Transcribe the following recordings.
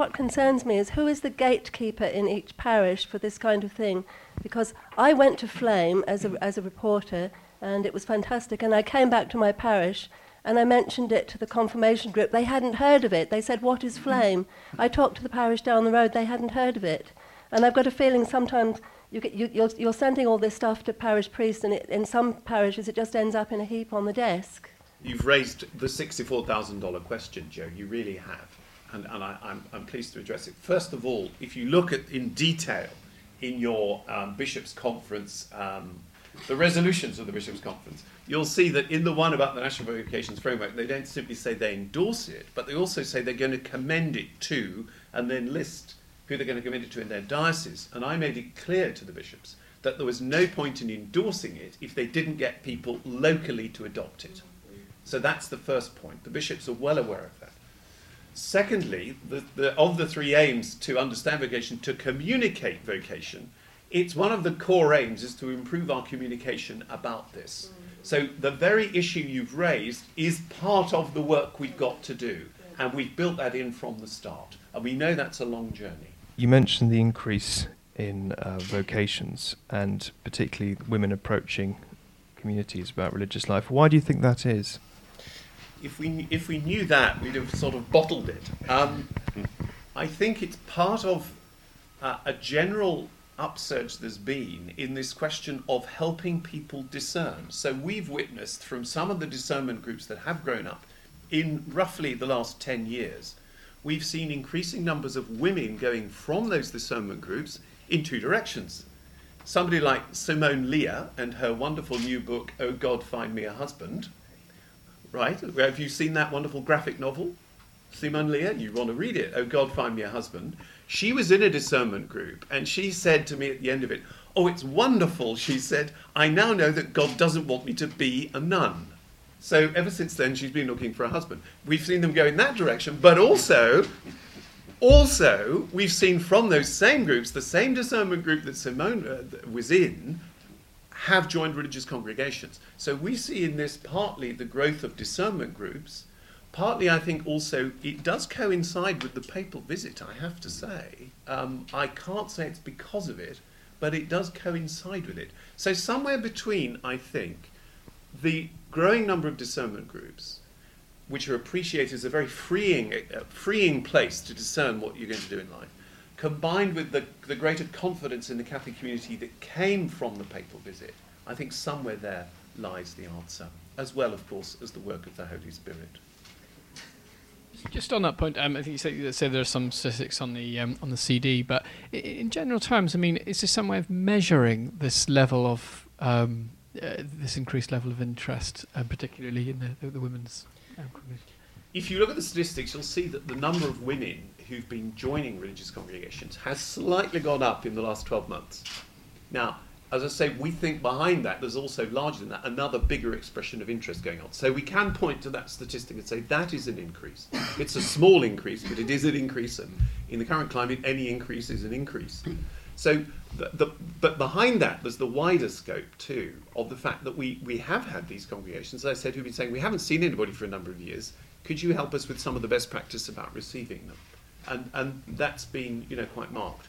what concerns me is who is the gatekeeper in each parish for this kind of thing? Because I went to Flame as a reporter, and it was fantastic, and I came back to my parish, and I mentioned it to the confirmation group. They hadn't heard of it. They said, "What is Flame?" I talked to the parish down the road. They hadn't heard of it. And I've got a feeling sometimes you're sending all this stuff to parish priests, and in some parishes it just ends up in a heap on the desk. You've raised the $64,000 question, Joe. You really have. And I'm pleased to address it. First of all, if you look at in detail in your Bishops' Conference, the resolutions of the Bishops' Conference, you'll see that in the one about the National Vocations Framework, they don't simply say they endorse it, but they also say they're going to commend it to, and then list who they're going to commend it to in their diocese. And I made it clear to the bishops that there was no point in endorsing it if they didn't get people locally to adopt it. So that's the first point. The bishops are well aware of that. Secondly, of the three aims to understand vocation, to communicate vocation, it's one of the core aims is to improve our communication about this. So the very issue you've raised is part of the work we've got to do, and we've built that in from the start. And we know that's a long journey. You mentioned the increase in vocations, and particularly women approaching communities about religious life. Why do you think that is? If we knew that, we'd have sort of bottled it. I think it's part of a general upsurge there's been in this question of helping people discern. So we've witnessed from some of the discernment groups that have grown up in roughly the last 10 years, we've seen increasing numbers of women going from those discernment groups in two directions. Somebody like Simone Leah and her wonderful new book, Oh God, Find Me a Husband. Right? Have you seen that wonderful graphic novel? Simone Leah, you want to read it, Oh God, Find Me a Husband. She was in a discernment group, and she said to me at the end of it, "Oh, it's wonderful," she said, "I now know that God doesn't want me to be a nun." So ever since then, she's been looking for a husband. We've seen them go in that direction, but also, we've seen from those same groups, the same discernment group that Simone was in, have joined religious congregations. So we see in this partly the growth of discernment groups, partly I think also it does coincide with the papal visit, I have to say. I can't say it's because of it, but it does coincide with it. So somewhere between, I think, the growing number of discernment groups, which are appreciated as a very freeing place to discern what you're going to do in life, combined with the greater confidence in the Catholic community that came from the papal visit, I think somewhere there lies the answer, as well, of course, as the work of the Holy Spirit. Just on that point, I think you said there are some statistics on the CD, but in general terms, I mean, is there some way of measuring this level of this increased level of interest, particularly in the women's congregation? If you look at the statistics, you'll see that the number of women who've been joining religious congregations has slightly gone up in the last 12 months. Now, as I say, we think behind that there's also, larger than that, another bigger expression of interest going on. So we can point to that statistic and say that is an increase. It's a small increase, but it is an increase. And in the current climate, any increase is an increase. So, but behind that, there's the wider scope, too, of the fact that we have had these congregations, as I said, who've been saying, we haven't seen anybody for a number of years. Could you help us with some of the best practice about receiving them? And that's been, quite marked.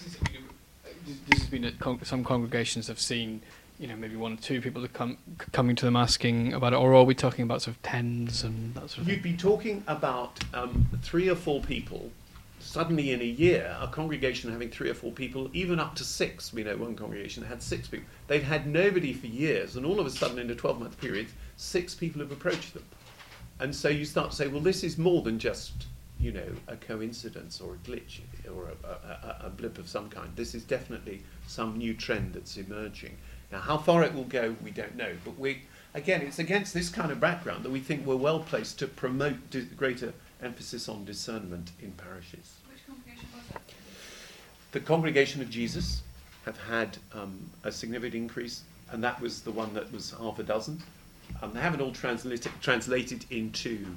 This has been at some congregations have seen, maybe one or two people coming to them asking about it, or are we talking about sort of tens and that sort of thing? You'd be talking about 3 or 4 people. Suddenly in a year, a congregation having 3 or 4 people, even up to 6. We know one congregation had 6 people. They'd had nobody for years, and all of a sudden in a 12-month period, 6 people have approached them. And so you start to say, well, this is more than just, a coincidence or a glitch or a blip of some kind. This is definitely some new trend that's emerging. Now, how far it will go, we don't know. But it's against this kind of background that we think we're well placed to promote greater emphasis on discernment in parishes. Which congregation was that? The Congregation of Jesus have had a significant increase, and that was the one that was half a dozen. They haven't all translated into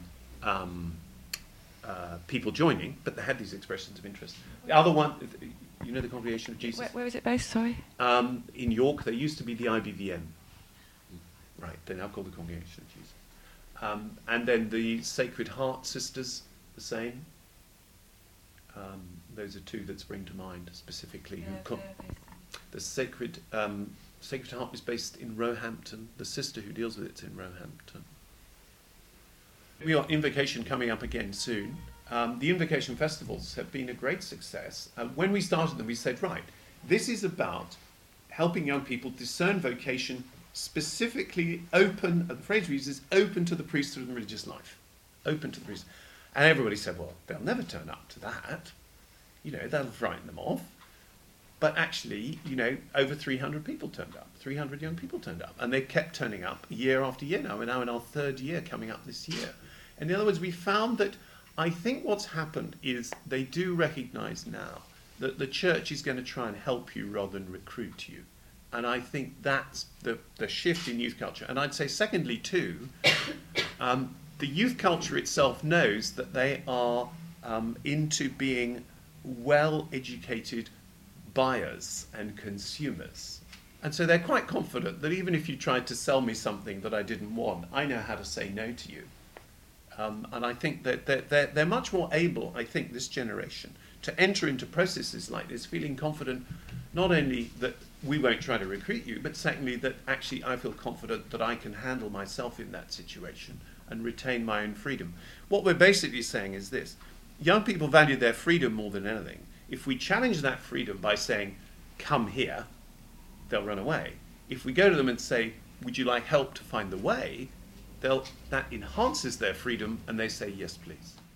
people joining, but they had these expressions of interest. The other one, the Congregation of Jesus. Where is it based, sorry? In York, they used to be the IBVM. Right, they're now called the Congregation of Jesus. And then the Sacred Heart Sisters, the same. Those are two that spring to mind specifically. Yeah, The Sacred Heart is based in Roehampton. The sister who deals with it's in Roehampton. We got Invocation coming up again soon. The Invocation festivals have been a great success. When we started them, we said, right, this is about helping young people discern vocation, specifically open, the phrase we use is open to the priesthood and religious life. Open to the priesthood. And everybody said, well, they'll never turn up to that. You know, that'll frighten them off. But actually, you know, over 300 people turned up. 300 young people turned up. And they kept turning up year after year now. We're now in our third year coming up this year. In other words, we found that I think what's happened is they do recognise now that the church is going to try and help you rather than recruit you. And I think that's the shift in youth culture. And I'd say secondly too, the youth culture itself knows that they are into being well-educated buyers and consumers. And so they're quite confident that even if you tried to sell me something that I didn't want, I know how to say no to you. And I think that they're much more able, I think, this generation, to enter into processes like this, feeling confident not only that we won't try to recruit you, but secondly that actually I feel confident that I can handle myself in that situation and retain my own freedom. What we're basically saying is this: young people value their freedom more than anything. If we challenge that freedom by saying, come here, they'll run away. If we go to them and say, would you like help to find the way, that enhances their freedom and they say, yes, please.